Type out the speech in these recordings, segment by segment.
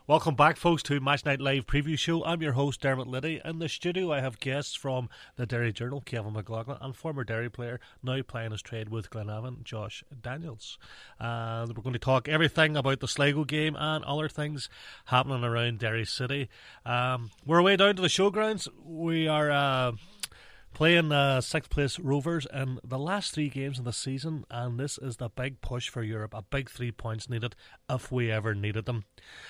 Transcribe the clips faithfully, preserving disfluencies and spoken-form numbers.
Welcome back, folks, to Match Night Live Preview Show. I'm your host, Dermot Liddy. In the studio, I have guests from the Derry Journal, Kevin McLaughlin, and former Derry player, now playing his trade with Glenavon, Josh Daniels. And we're going to talk everything about the Sligo game and other things happening around Derry City. Um, we're away down to the showgrounds. We are uh, playing uh, sixth place Rovers in the last three games of the season, and this is the big push for Europe. A big three points needed if we ever needed them.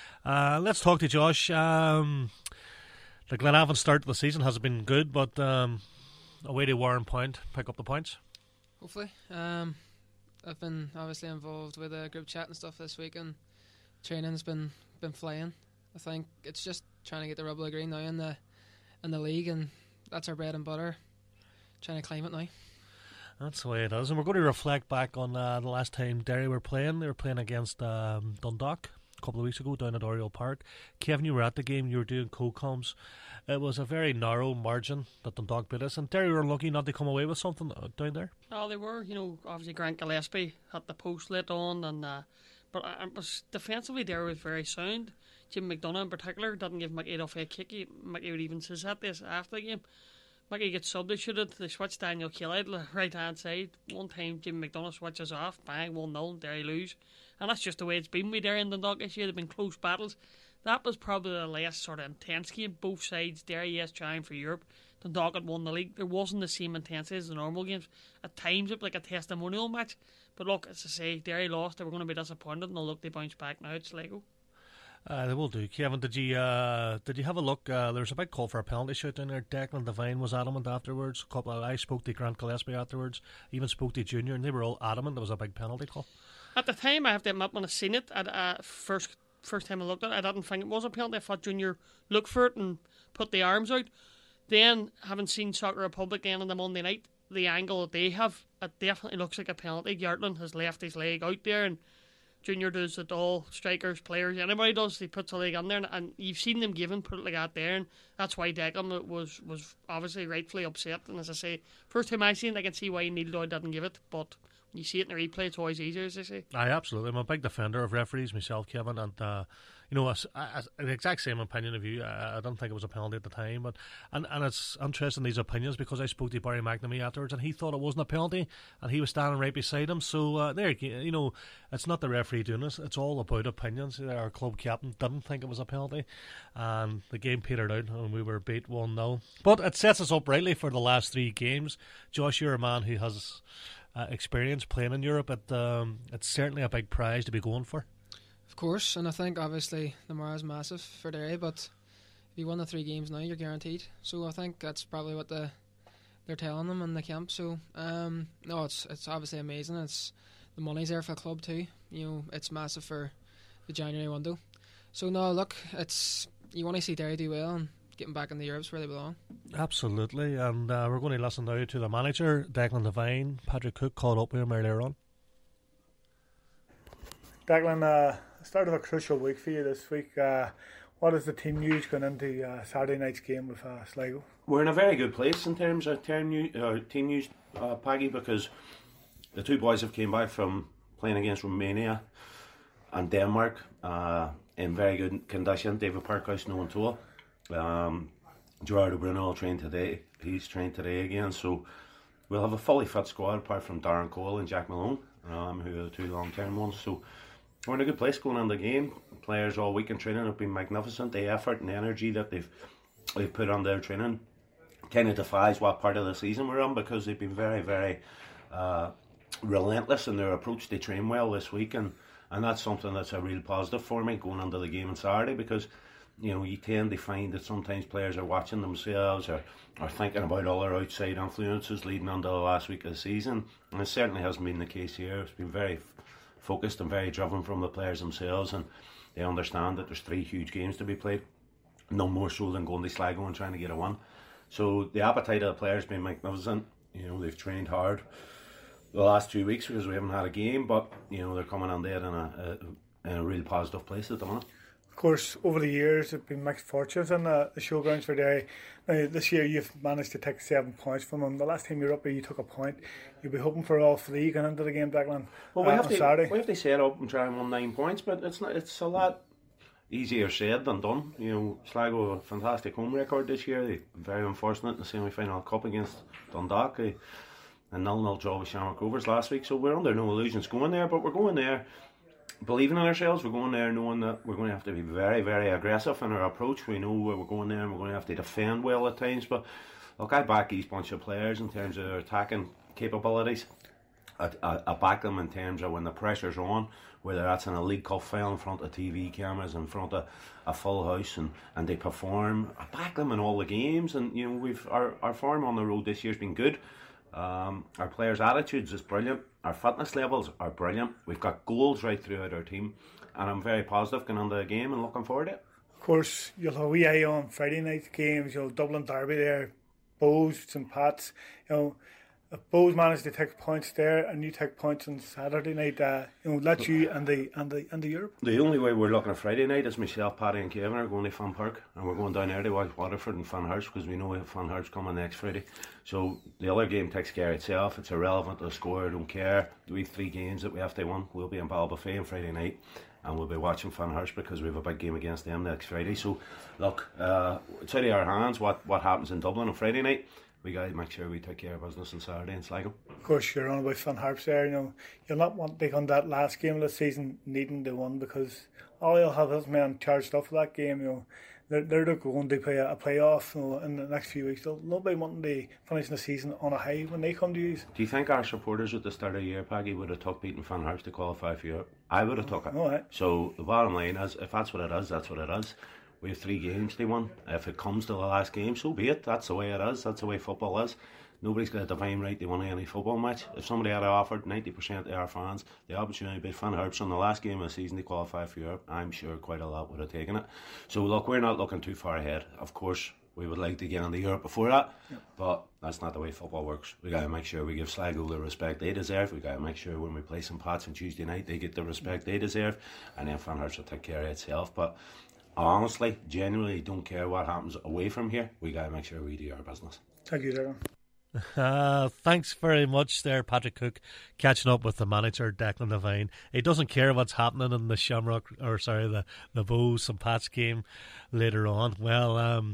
Uh, let's talk to Josh. Um, the Glenavon start to the season has been good, but um, away to Warren Point, pick up the points. Hopefully. Um, I've been obviously involved with a group chat and stuff this week, and training's been been flying. I think it's just trying to get the rubble of green now in the in the league, and that's our bread and butter. Trying to climb it now. That's the way it is, and we're going to reflect back on uh, the last time Derry were playing. They were playing against um, Dundalk a couple of weeks ago down at Oriel Park. Kevin, you were at the game, you were doing co-coms. It was a very narrow margin that Dundalk beat us, and Derry were lucky not to come away with something down there. Oh, they were. You know, obviously Grant Gillespie had the post lit on, and uh, but uh, it was defensively Derry was very sound. Jim McDonough in particular didn't give Mickey Duffy a kick. Mickey would even says that this after the game. Mickey gets substituted. They switch Daniel Kelly to the right hand side. One time Jim McDonough switches off, bang, one nil, Derry lose. And that's just the way it's been with Derry and Dundalk this year. They've been close battles. That was probably the last sort of intense game. Both sides, Derry, yes, trying for Europe. Dundalk had won the league. There wasn't the same intensity as the normal games. At times, it was like a testimonial match. But look, as I say, Derry lost. They were going to be disappointed, and they'll look, they bounce back now. It's Sligo. Uh, they will do. Kevin, did you uh, did you have a look? Uh, there was a big call for a penalty shoot down there. Declan Devine was adamant afterwards. A couple of, I spoke to Grant Gillespie afterwards. Even spoke to Junior, and they were all adamant there was a big penalty call. At the time, I have to admit, when I seen it, at uh, first first time I looked at it, I didn't think it was a penalty. I thought Junior looked for it and put the arms out. Then, having seen Soccer Republic then on the Monday night, the angle that they have, it definitely looks like a penalty. Yartland has left his leg out there, and Junior does it all. Strikers, players, anybody does. He puts a leg in there, and, and you've seen them give him, put it like that there, and that's why Declan was was obviously rightfully upset. And as I say, first time I seen it, I can see why Neil Doyle didn't give it, but when you see it in the replay, it's always easier, as they say. I absolutely. I'm a big defender of referees myself, Kevin, and uh, you know, as, as, the exact same opinion of you. I, I don't think it was a penalty at the time, but and, and it's interesting these opinions because I spoke to Barry McNamee afterwards, and he thought it wasn't a penalty, and he was standing right beside him. So uh, there, you know, it's not the referee doing this; it's all about opinions. Our club captain didn't think it was a penalty, and the game petered out, and we were beat one nil. But it sets us up rightly for the last three games. Josh, you're a man who has Uh, experience playing in Europe. It, um, it's certainly a big prize to be going for. Of course, and I think obviously the morale's massive for Derry, but if you won the three games now, you're guaranteed. So I think that's probably what the they're telling them in the camp. So um, no, it's it's obviously amazing. It's the money's there for the club too. You know, it's massive for the January window. So no, look, it's you want to see Derry do well and getting back in the Europes where they belong. Absolutely, and uh, we're going to listen now to the manager, Declan Devine. Patrick Cook called up with him earlier on. Declan, uh, start of a crucial week for you this week. Uh, what is the team news going into uh, Saturday night's game with uh, Sligo? We're in a very good place in terms of team news, uh, team news uh, Paggy, because the two boys have came back from playing against Romania and Denmark uh, in very good condition. David Parkhouse, no one told. Um, Gerardo Bruno trained today. He's trained today again, so we'll have a fully fit squad apart from Darren Cole and Jack Malone, um, who are the two long-term ones. So we're in a good place going on the game. Players all week in training have been magnificent. The effort and the energy that they've they've put on their training kind of defies what part of the season we're on, because they've been very, very uh, relentless in their approach. They train well this week, and, and that's something that's a real positive for me going into the game on Saturday, because you know, you tend to find that sometimes players are watching themselves or are thinking about other outside influences leading on to the last week of the season, and it certainly hasn't been the case here. It's been very f- focused and very driven from the players themselves, and they understand that there's three huge games to be played, no more so than going to Sligo and trying to get a win. So the appetite of the players has been magnificent. You know, they've trained hard the last two weeks because we haven't had a game, but you know, they're coming on there in a, a, in a real positive place at the moment. Of course, over the years, there have been mixed fortunes in the, the showgrounds for Derry. Now, this year, you've managed to take seven points from them. The last time you were up here, you took a point. You'll be hoping for all three going into the game, Declan. Well, we uh, have on to Saturday. we have to set up and try and win nine points, but it's not. It's a lot. easier said than done. You know, Sligo a fantastic home record this year. They very unfortunate in the semi-final cup against Dundalk. They, a nil-nil draw with Shamrock Rovers last week. So we're under no illusions going there, but we're going there believing in ourselves. We're going there knowing that we're going to have to be very, very aggressive in our approach. We know where we're going there and we're going to have to defend well at times. But look, I back these bunch of players in terms of their attacking capabilities. I, I, I back them in terms of when the pressure's on, whether that's in a League Cup final in front of T V cameras, in front of a full house, and, and they perform. I back them in all the games, and you know we've our, our form on the road this year's been good. Um, our players' attitudes is brilliant. Our fitness levels are brilliant. We've got goals right throughout our team, and I'm very positive going into the game and looking forward to it. Of course, you'll have a wee eye on Friday night games. You know, Dublin Derby there, Bows, St Pat's. You know, if Bows manage to take points there and you take points on Saturday night, uh, you know, that's you and the and the and the Europe. The only way we're looking at Friday night is myself, Paddy and Kevin are going to Fan Park, and we're going down there to watch Waterford and Fan Harps because we know we have Fan Harps coming next Friday. So the other game takes care of itself. It's irrelevant to the score. I don't care. We have three games that we have to win. We'll be in Ballybofey on Friday night, and we'll be watching Fan Harps because we have a big game against them next Friday. So look, uh, it's out of our hands what, what happens in Dublin on Friday night. We got to make sure we take care of business on Saturday in Sligo. Of course, you're on about Fan Harps there. You know, you'll not want to take on that last game of the season needing to win because all you'll have is men charged up for that game. You know, they're they're going to play a, a playoff, you know, in the next few weeks. They'll nobody wanting to finish the season on a high when they come to you. Do you think our supporters at the start of the year, Paggy, would have took beating Fan Harps to qualify for Europe? I would have took it. All right. So the bottom line is, if that's what it is, that's what it is. We have three games to win. If it comes to the last game, so be it. That's the way it is. That's the way football is. Nobody's got a divine right to win any football match. If somebody had offered ninety percent of our fans the opportunity to beat Fan Harps on the last game of the season to qualify for Europe, I'm sure quite a lot would have taken it. So look, we're not looking too far ahead. Of course, we would like to get into Europe before that, yep. But that's not the way football works. We got to make sure we give Sligo the respect they deserve. We got to make sure when we play St Pat's on Tuesday night, they get the respect they deserve, and then Fan Harps will take care of itself. But honestly, genuinely don't care what happens away from here. We got to make sure we do our business. Thank you, Darren. Uh, thanks very much there, Patrick Cook, catching up with the manager, Declan Devine. He doesn't care what's happening in the Shamrock, or sorry, the, the Bows and Pats game later on. Well, um,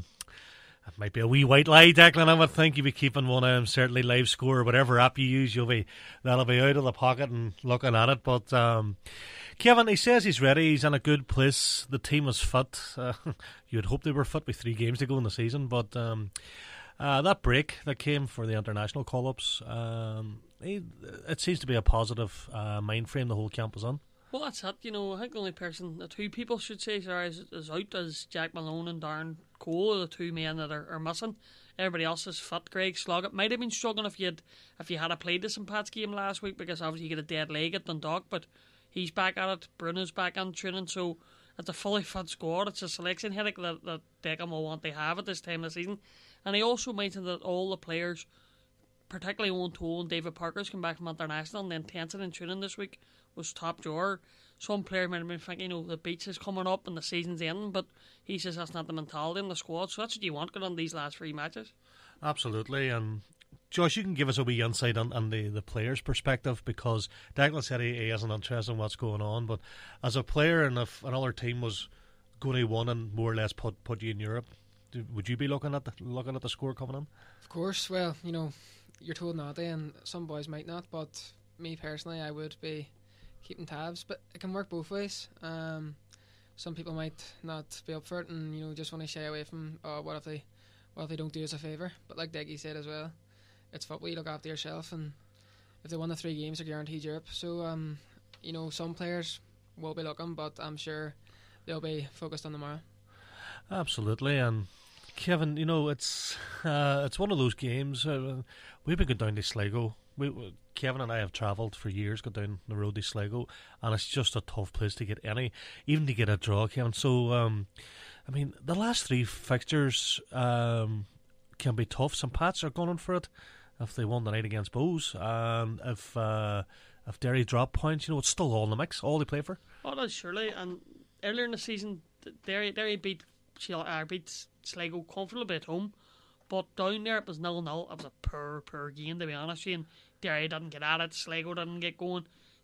it might be a wee white lie, Declan. I would think you'd be keeping one of them, certainly live score, whatever app you use, you'll be, that'll be out of the pocket and looking at it. But um, Kevin, he says he's ready, he's in a good place, the team is fit. Uh, you'd hope they were fit with three games to go in the season, but um, Uh, that break that came for the international call-ups, um, it, it seems to be a positive uh, mind frame the whole camp is on. Well, that's it. You know, I think the only person, the two people should say, sorry, is, is out is Jack Malone and Darren Cole, are the two men that are, are missing. Everybody else is fit. Greg Sloggett might have been struggling if you had if you had a played the St Pat's game last week because obviously you get a dead leg at Dundalk, but he's back at it. Bruno's back on training, so it's a fully fit squad. It's a selection headache that, that Declan will want to have at this time of the season. And he also mentioned that all the players, particularly Owen Toole and David Parker's come back from international, and the intensity in training this week was top drawer. Some players might have been thinking, you know, the beach is coming up and the season's ending, but he says that's not the mentality in the squad, so that's what you want going on these last three matches. Absolutely, and Josh, you can give us a wee insight on, on the, the player's perspective, because Declan said he, he isn't interested in what's going on, but as a player, and if another team was going to win and more or less put, put you in Europe, would you be looking at the looking at the score coming in? Of course. Well, you know, you're told not to, and some boys might not. But me personally, I would be keeping tabs. But it can work both ways. Um, some people might not be up for it, and you know, just want to shy away from. Oh, what if they, what if they don't do us a favour? But like Deggy said as well, it's football. You look after yourself, and if they win the three games, they're guaranteed Europe. So, um, you know, some players will be looking, but I'm sure they'll be focused on tomorrow. Absolutely, and Kevin, you know, it's uh, it's one of those games. Uh, we've been going down to Sligo. We, Kevin and I have travelled for years, got down the road to Sligo, and it's just a tough place to get any, even to get a draw, Kevin. So, um, I mean, the last three fixtures um, can be tough. St Pat's are going for it if they won the night against Bows, and if uh, if Derry drop points, you know, it's still all in the mix, all they play for. Oh, it is, surely. And earlier in the season, Derry Derry beat. Uh, beat Sligo comfortably at home, but down there it was nil nil. It was a poor, poor game, to be honest with you. And Derry didn't get at it, Sligo didn't get going.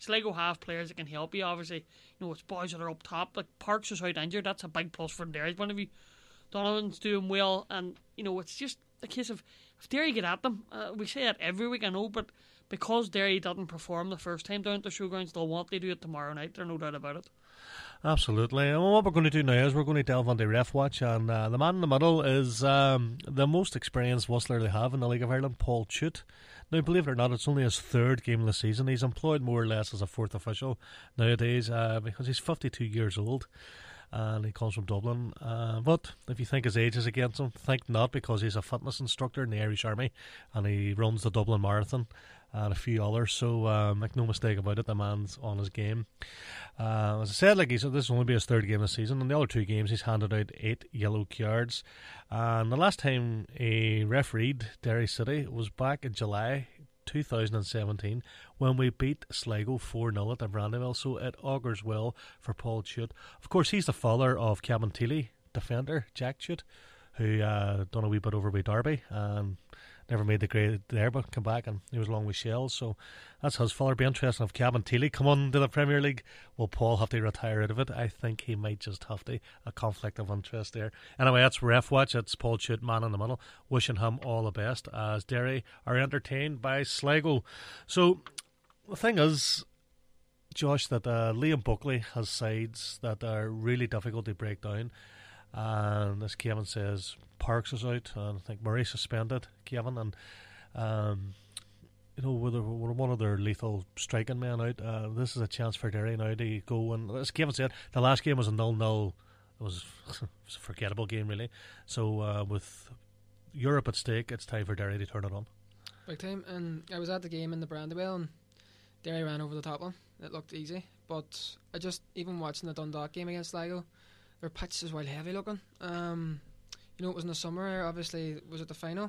Sligo have players that can help you. Obviously, you know, it's boys that are up top. Like Parks is out injured. That's a big plus for Derry's point of view. Donovan's doing well, and you know, it's just a case of if Derry get at them. Uh, we say it every week, I know, but because Derry didn't perform the first time down at the showgrounds, they'll want to do it tomorrow night. There's no doubt about it. Absolutely. And what we're going to do now is we're going to delve into Ref Watch, and uh, the man in the middle is um, the most experienced whistler they have in the League of Ireland, Paul Chute. Now, believe it or not, it's only his third game of the season. He's employed more or less as a fourth official nowadays uh, because he's fifty-two years old and he comes from Dublin. Uh, but if you think his age is against him, think not, because he's a fitness instructor in the Irish Army and he runs the Dublin Marathon and a few others, so uh, make no mistake about it, the man's on his game. Uh, as I said, like he said, this will only be his third game of the season. In the other two games, he's handed out eight yellow cards. And the last time he refereed Derry City was back in July two thousand seventeen when we beat Sligo four nil at the Brandywell, so it augurs well for Paul Chute. Of course, he's the father of Cabin Teely defender Jack Chute, who uh, done a wee bit over by Derby and never made the grade there, but come back and he was along with Shells, so that's his father. Be interesting if Cabin Teely come on to the Premier League. Will Paul have to retire out of it? I think he might just have to. A conflict of interest there. Anyway, that's Ref Watch. It's Paul Chute, man in the middle, wishing him all the best as Derry are entertained by Sligo. So the thing is, Josh, that uh, Liam Buckley has sides that are really difficult to break down. And as Kevin says, Parks is out, and I think Murray suspended, Kevin, and um, you know, with one of their lethal striking men out, uh, this is a chance for Derry now to go. And as Kevin said, the last game was a nil nil. It was, it was a forgettable game, really. So uh, with Europe at stake, it's time for Derry to turn it on. Big time. And I was at the game in the Brandywell, and Derry ran over the top of them. It looked easy, but I just, even watching the Dundalk game against Sligo, their pitch is well heavy looking. Um, you know, it was in the summer, obviously, was it the final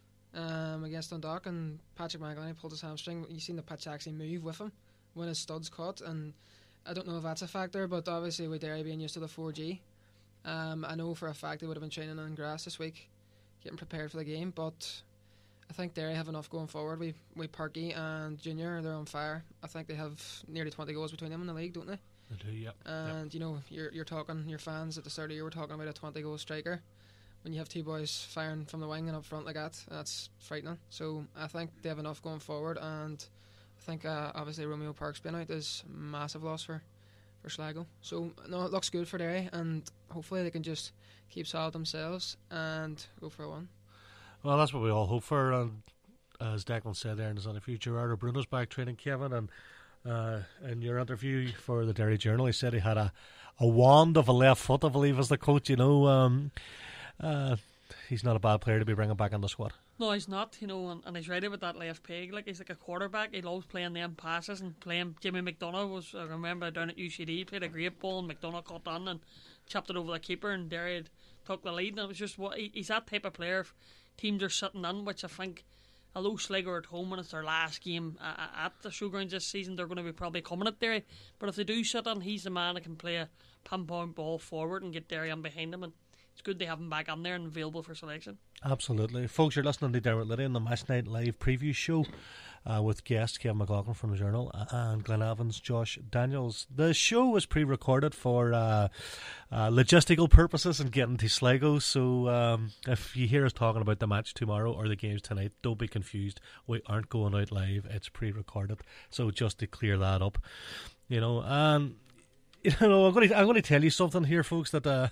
um, against Dundalk, and Patrick McElhinney pulled his hamstring. You seen the pitch actually move with him when his studs caught, and I don't know if that's a factor, but obviously with Derry being used to the four G, um, I know for a fact they would have been training on grass this week, getting prepared for the game, but I think Derry have enough going forward. We we Parky and Junior, they're on fire. I think they have nearly twenty goals between them in the league, don't they? They do, yeah. And yep. you know, you're you're talking, your fans at the start of the year were talking about a twenty goal striker. When you have two boys firing from the wing and up front like that, that's frightening. So I think they have enough going forward, and I think uh, obviously Romeo Parks being out is a massive loss for, for Sligo. So no, it looks good for Derry, and hopefully they can just keep solid themselves and go for a win. Well, that's what we all hope for, and as Declan said there in his interview, Gerardo Bruno's back training, Kevin, and uh, in your interview for the Derry Journal, he said he had a, a wand of a left foot, I believe, as the coach. You know, um, uh, he's not a bad player to be bringing back in the squad. No, he's not, you know, and, and he's right with that left peg. Like, he's like a quarterback. He loves playing them passes and playing. Jimmy McDonough was, I remember down at U C D, he played a great ball, and McDonough caught on and chopped it over the keeper, and Derry had took the lead, and it was just what he, he's that type of player. If teams are sitting in, which I think, although Sligo are at home and it's their last game uh, at the showgrounds this season, they're going to be probably coming at Derry. But if they do sit in, he's the man that can play a pinpoint ball forward and get Derry on behind him, and it's good they have him back on there and available for selection. Absolutely. Folks, you're listening to Dermot Liddy on the Match Night Live preview show uh, with guest Kevin McLaughlin from the Journal and Glenn Evans, Josh Daniels. The show was pre-recorded for uh, uh, logistical purposes and getting to Sligo, so um, if you hear us talking about the match tomorrow or the games tonight, don't be confused. We aren't going out live. It's pre-recorded, so just to clear that up. You know, and you know, I'm going to, I'm going to tell you something here, folks, that uh,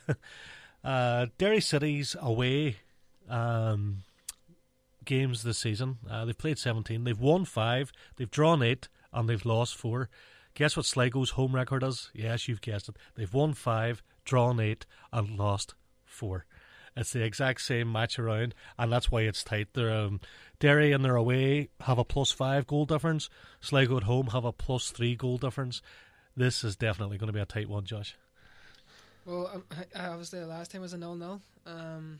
uh, Derry City's away um, games this season, uh, they've played seventeen, they've won five, they've drawn eight, and they've lost four. Guess what Sligo's home record is? Yes, you've guessed it. They've won five, drawn eight, and lost four. It's the exact same match around, and that's why it's tight. They're, um, Derry in their away have a plus five goal difference. Sligo at home have a plus three goal difference. This is definitely going to be a tight one, Josh. Well, um, obviously the last time was a nil nil. Um,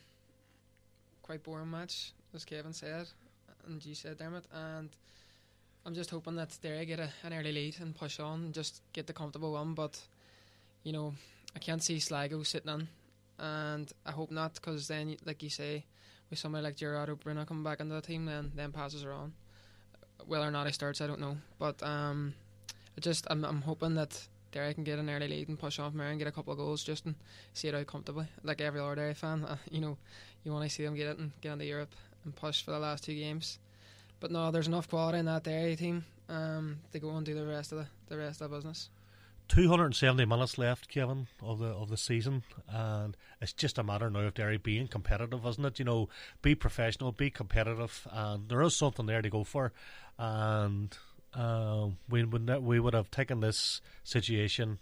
quite boring match, as Kevin said, and you said, Dermot. And I'm just hoping that Derry get a, an early lead and push on and just get the comfortable one. But, you know, I can't see Sligo sitting in. And I hope not, because then, like you say, with somebody like Gerardo Bruno coming back into the team, then then passes are on. Whether or not he starts, I don't know. But um, it just I'm I'm hoping that Derry can get an early lead and push off Mary and get a couple of goals just and see it out comfortably. Like every other Derry fan, uh, you know, you want to see them get it and get into Europe and push for the last two games. But no, there's enough quality in that Derry team um, to go and do the rest of the, the rest of the business. two hundred seventy minutes left, Kevin, of the of the season, and it's just a matter now of Derry being competitive, isn't it? You know, be professional, be competitive, and there is something there to go for. And uh, we would ne- we would have taken this situation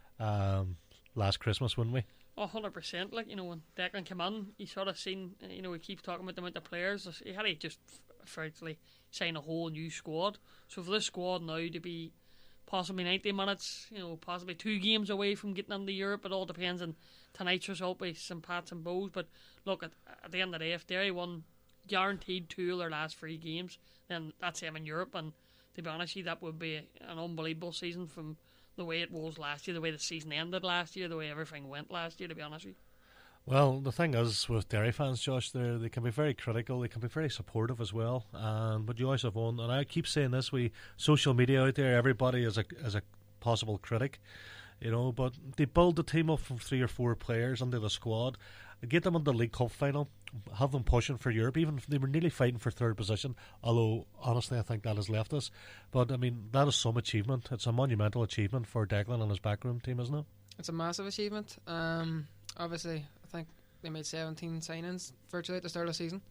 um, last Christmas, wouldn't we? Oh, one hundred percent. Like, you know, when Declan came in, you sort of seen, you know, we keep talking about the amount of players. He had to just effectively sign a whole new squad. So for this squad now to be possibly ninety minutes, you know, possibly two games away from getting into Europe, it all depends on tonight's result by St Pat's and Bows. But look, at, at the end of the day, if Derry won guaranteed two of their last three games, then that's them in Europe. And to be honest, that would be an unbelievable season from the way it was last year, the way the season ended last year, the way everything went last year, to be honest with you. Well, the thing is with Derry fans, Josh, they they can be very critical, they can be very supportive as well. And but you always have one, and I keep saying this: we social media out there, everybody is a is a possible critic, you know. But they build the team up from three or four players into the squad, get them in the League Cup final, have them pushing for Europe. Even if they were nearly fighting for third position, although honestly I think that has left us. But I mean, that is some achievement. It's a monumental achievement for Declan and his backroom team, isn't it? It's a massive achievement. Um, obviously, I think they made seventeen signings virtually at the start of the season,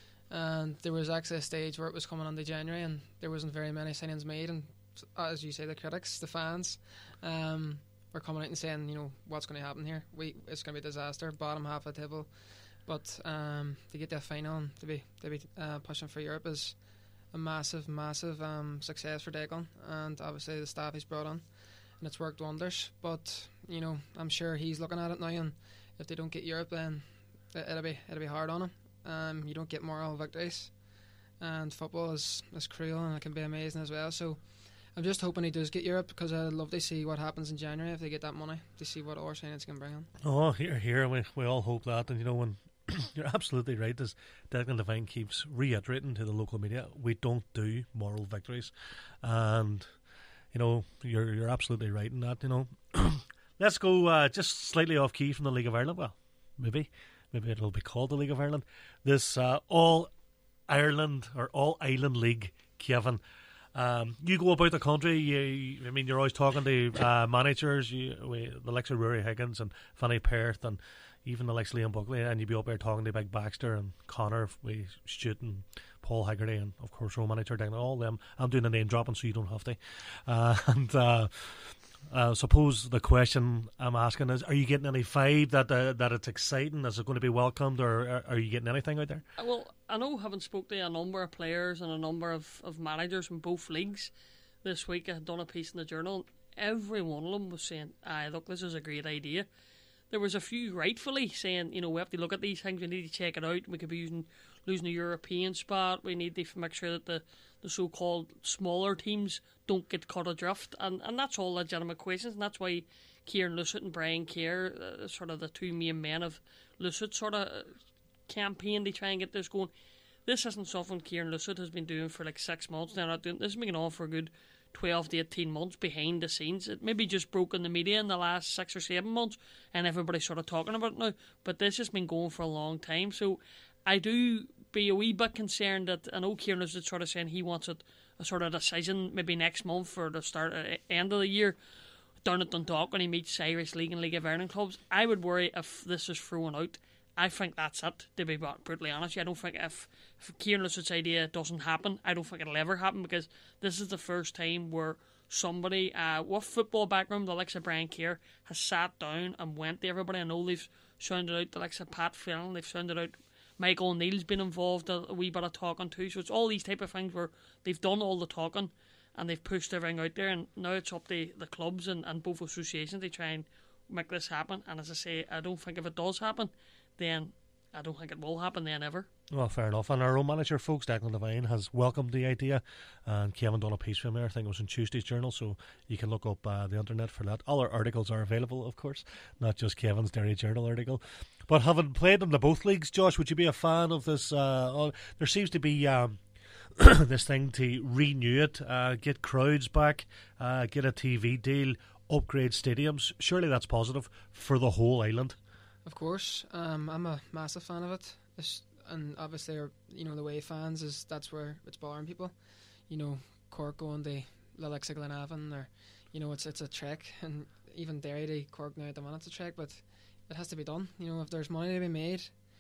and there was actually a stage where it was coming on to January and there wasn't very many signings made, and as you say, the critics, the fans um, were coming out and saying, you know, what's going to happen here, we it's going to be a disaster, bottom half of the table. But um, to get that final and to be, to be uh, pushing for Europe is a massive massive um, success for Declan, and obviously the staff he's brought on, and it's worked wonders. But you know, I'm sure he's looking at it now, and if they don't get Europe, then it'll be it'll be hard on him. Um, you don't get moral victories, and football is, is cruel and it can be amazing as well. So I'm just hoping he does get Europe, because I'd love to see what happens in January if they get that money, to see what other signings can bring in. Oh, here, here, we we all hope that. And you know, when you're absolutely right, as Declan Devine keeps reiterating to the local media, we don't do moral victories, and you know, you're you're absolutely right in that. You know. Let's go uh, just slightly off key from the League of Ireland. Well, maybe. Maybe it'll be called the League of Ireland. This uh, All-Ireland or All-Island League, Kevin. Um, you go about the country, you, I mean, you're always talking to uh, managers, you, we, the likes of Rory Higgins and Fanny Perth and even the likes of Liam Buckley, and you'd be up there talking to Big Baxter and Connor, we Stewart and Paul Haggerty, and of course, Roe manager down all them. I'm doing the name dropping so you don't have to. Uh, and... Uh, I uh, suppose the question I'm asking is, are you getting any vibe that uh, that it's exciting? Is it going to be welcomed, or are, are you getting anything out there? Well, I know, having spoke to a number of players and a number of, of managers from both leagues this week, I had done a piece in the Journal. Every one of them was saying, aye, look, this is a great idea. There was a few rightfully saying, you know, we have to look at these things, we need to check it out, we could be using, losing a European spot, we need to make sure that the, the so-called smaller teams don't get caught adrift, and, and that's all legitimate questions, and that's why Kieran Lucett and Brian Kerr, uh, sort of the two main men of Lucett, sort of campaign to try and get this going. This isn't something Kieran Lucett has been doing for like six months now. Not doing this has been going on for a good twelve to eighteen months behind the scenes. It maybe just broke in the media in the last six or seven months, and everybody's sort of talking about it now. But this has been going for a long time, so I do be a wee bit concerned that I know Kieran Lucett sort of saying he wants it a sort of decision maybe next month or the start uh, end of the year down at Dundalk when he meets Irish League and League of Ireland clubs. I would worry if this is thrown out. I think that's it, to be brutally honest. I don't think if, if Kieran Lucett's idea doesn't happen, I don't think it'll ever happen, because this is the first time where somebody uh, with football background, the likes of Brian Kerr, has sat down and went to everybody. I know they've sounded out the likes of Pat Fillon, they've sounded out Michael O'Neill's been involved a, a wee bit of talking too. So it's all these type of things where they've done all the talking and they've pushed everything out there, and now it's up to the clubs and, and both associations to try and make this happen. And as I say, I don't think if it does happen, then I don't think it will happen then ever. Well, fair enough. And our own manager, folks, Declan Devine, has welcomed the idea, and Kevin done a piece for him there. I think it was in Tuesday's Journal, so you can look up uh, the internet for that. All our articles are available, of course, not just Kevin's Derry Journal article. But having played in the both leagues, Josh, would you be a fan of this? Uh, there seems to be um, this thing to renew it, uh, get crowds back, uh, get a T V deal, upgrade stadiums. Surely that's positive for the whole island. Of course, um, I'm a massive fan of it, it's, and obviously, you know, the way fans is that's where it's bothering people. You know, Cork going to Lillexa Glenavon, or you know, it's it's a trek, and even Derry to Cork now at the minute it's a trek, but it has to be done. You know, if there's money to be made,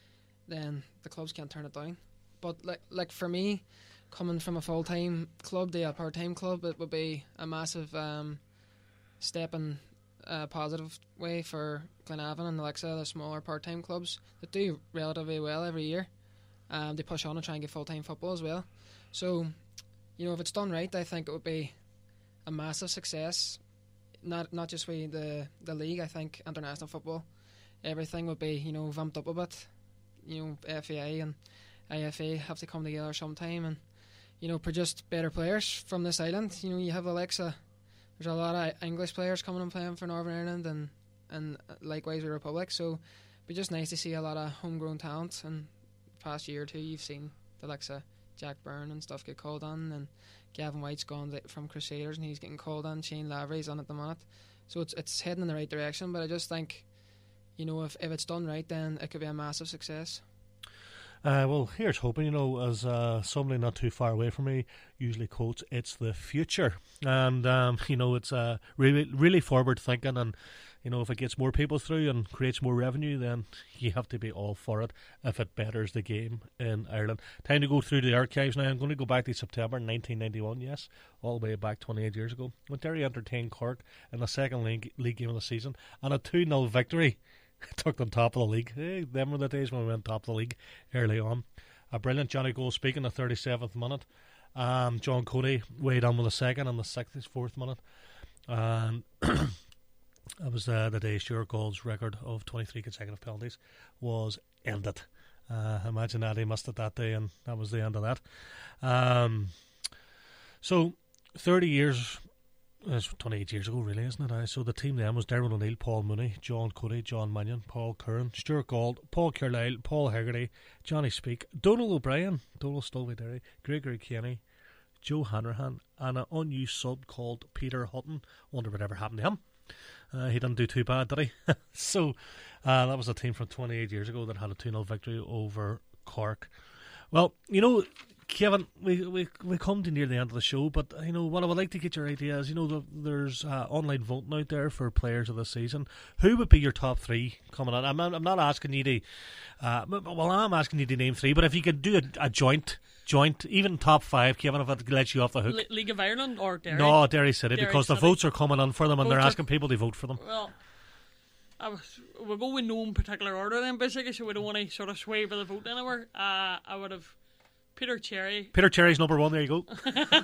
then the clubs can't turn it down. But like like for me, coming from a full time club to a part time club, it would be a massive um, step in a positive way for Glenavon and Alexa, the smaller part time clubs that do relatively well every year. Um, they push on and try and get full time football as well. So, you know, if it's done right, I think it would be a massive success. Not not just with the the league. I think international football, everything would be, you know, vamped up a bit. You know, F A I and I F A have to come together sometime and, you know, produce better players from this island. You know, you have Alexa. There's a lot of English players coming and playing for Northern Ireland, and and likewise with Republic. So it'd be just nice to see a lot of homegrown talent. And the past year or two, you've seen the likes of Jack Byrne and stuff get called on, and Gavin White's gone to, from Crusaders, and he's getting called on. Shane Lavery's on at the minute, so it's it's heading in the right direction. But I just think, you know, if if it's done right, then it could be a massive success. Uh, well, here's hoping, you know, as uh, somebody not too far away from me usually quotes, it's the future. And, um, you know, it's uh, really really forward thinking. And, you know, if it gets more people through and creates more revenue, then you have to be all for it if it betters the game in Ireland. Time to go through the archives now. I'm going to go back to September nineteen ninety-one, yes, all the way back twenty-eight years ago, when Derry entertained Cork in the second league, league game of the season, and a two nil victory took them top of the league. Hey, them were the days when we went top of the league early on. A brilliant Johnny goal speaking the thirty-seventh minute. Um, John Cody weighed on with the second and the sixty-fourth minute. And that was uh, the day Stuart Gould's record of twenty-three consecutive penalties was ended. Uh, imagine that he missed it that day, and that was the end of that. Um, so, thirty years... It's twenty-eight years ago, really, isn't it? So the team then was Dermot O'Neill, Paul Mooney, John Cody, John Mannion, Paul Curran, Stuart Gould, Paul Carlisle, Paul Hegarty, Johnny Speake, Donal O'Brien, Donal still with Derry, Gregory Kenny, Joe Hanrahan, and an unused sub called Peter Hutton. Wonder what ever happened to him. Uh, he didn't do too bad, did he? So uh, that was a team from twenty-eight years ago that had a two nil victory over Cork. Well, you know, Kevin, we, we we come to near the end of the show, but you know what I would like to get your ideas. You know, the, there's uh, online voting out there for players of the season. Who would be your top three coming on? I'm I'm not asking you to, uh, well, I'm asking you to name three, but if you could do a, a joint, joint, even top five, Kevin, if it lets you off the hook. Le- League of Ireland or Derry? No, Derry City, Derry because City. the votes are coming on for them, and Votes they're are- asking people to vote for them. Well, I was, we'll go with no particular order then, basically, so we don't want to sort of sway by the vote anywhere. Uh, I would have Peter Cherry. Peter Cherry's number one. There you go.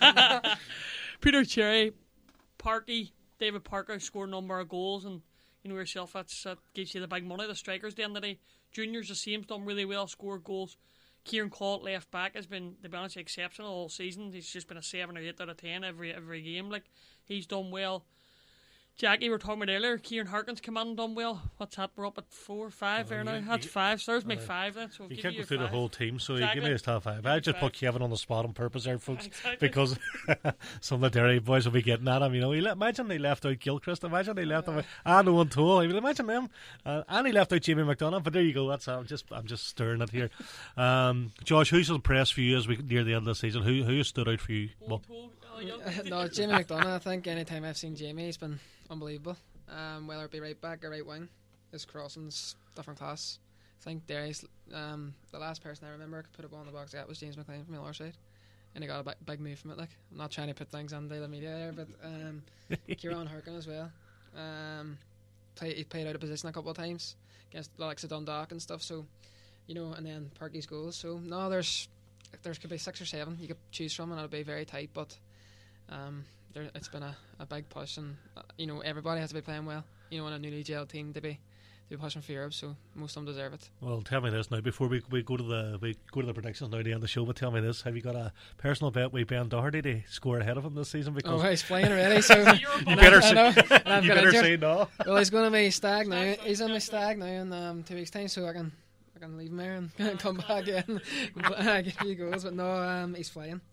Peter Cherry, Parky, David Parker scored a number of goals, and you know yourself, that's, that gives you the big money. The strikers, at the end of the day, juniors, the same's done really well, scored goals. Kieran Call, left back, has been, to be honest, exceptional all season. He's just been a seven or eight out of ten every every game. Like, he's done well. Jackie, we were talking about earlier, Kieran Harkins come on and done well. What's that? We're up at four, five Oh, there now. you- That's you- five. So there's my uh, five then. So You give can't you go your through the five. whole team, so you give Exactly. me his top five. I just put Kevin on the spot on purpose there, folks, Exactly. because some of the Derry boys will be getting at him. You know, he le- imagine they left out Gilchrist, imagine they left him. And Owen Toole, I mean, imagine them. Uh, and he left out Jamie McDonough. But there you go. That's I'm just I'm just stirring it here. Um, Josh, who's impressed for you as we near the end of the season? Who who has stood out for you? Well, Oh, young- No, Jamie McDonough, I think anytime I've seen Jamie, he's been unbelievable. Um, whether it be right back or right wing, his crossing's different class. I think Derry's um, the last person I remember could put a ball in the box. That was James McLean from the other side, and he got a big, big move from it. Like, I'm not trying to put things on daily media there, but um, Kieran Harkin as well. Um, play, he played out of position a couple of times against the likes of Dundalk and stuff. So, you know, and then Parky's goals. So no, there's there could be six or seven you could choose from, and it'll be very tight, but. Um, there, it's been a, a big push, and uh, you know everybody has to be playing well. You know, in a newly jailed team to be to be pushing for Europe, so most of them deserve it. well, tell me this now before we, we go to the we go to the predictions now to end the show. But tell me this: have you got a personal bet with Ben Doherty to score ahead of him this season? Because Oh, he's playing already, so you and better I, say, I know, and I've you got better injured. say no. Well, he's going to be stag now. He's on my stag now in um, two weeks' time, so I can I can leave him there and come back in and give you goals. But no, um, he's flying.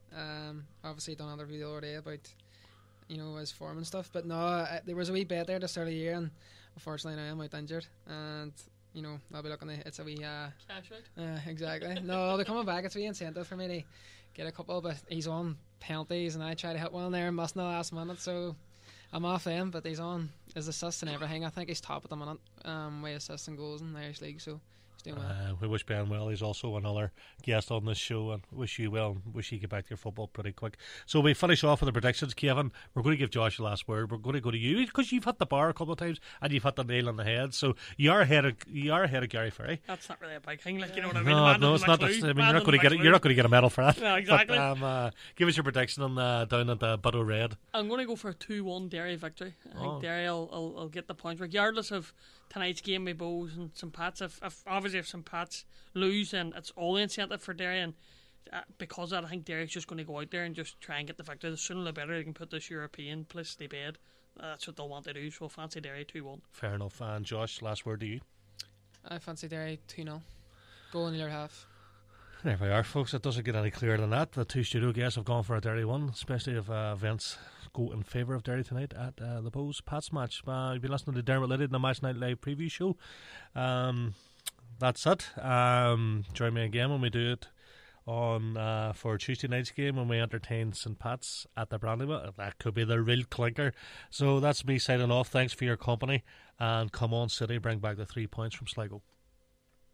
Um, obviously done an interview the other day about, you know, his form and stuff. But no, uh, there was a wee bet there at the start of the year, and unfortunately now I'm out injured, and you know I'll be looking at it's a wee uh, Cash out. uh exactly. No, they're coming back. It's a wee incentive for me to get a couple, but he's on penalties, and I try to hit one there and missed in the last minute, so I'm off him. But he's on his assists and everything. I think he's top at the minute, um, with assists and goals in the Irish League. So. Uh, we wish Ben well. He's also another guest on this show, and wish you well. And wish you get back to your football pretty quick. So we finish off with the predictions, Kevin. We're going to give Josh the last word. We're going to go to you because you've hit the bar a couple of times and you've hit the nail on the head. So you are ahead of you are ahead of Gary Ferry. That's not really a big thing, like, you know what I mean. No, Man no, it's not. That's, I mean, you're not going to get it. You're not going to get a medal for that. No, exactly. But, um, uh, give us your prediction on uh, down at the Butto Red. I'm going to go for a two one Derry victory. I Oh. think Derry will, will, will get the points regardless of tonight's game with Bows and Saint Pats. If, if obviously if Saint Pats lose, then it's all the incentive for Derry, and uh, because of that, I think Derry's just going to go out there and just try and get the victory. The sooner the better they can put this European place to bed. Uh, that's what they'll want to do. So fancy Derry two one. Fair enough. And Josh, last word to you. I fancy Derry two nil. Goal in the other half. There we are, folks. It doesn't get any clearer than that. The two studio guests have gone for a Derry one, especially if uh, Vince go in favour of Derry tonight at uh, the Bows Pats match. Uh, you've been listening to Dermot Liddy in the Match Night Live preview show. Um, that's it. Um, join me again when we do it on uh, for Tuesday night's game when we entertain Saint Pat's at the Brandywell. That could be the real clinker. So that's me signing off. Thanks for your company, and come on City, bring back the three points from Sligo.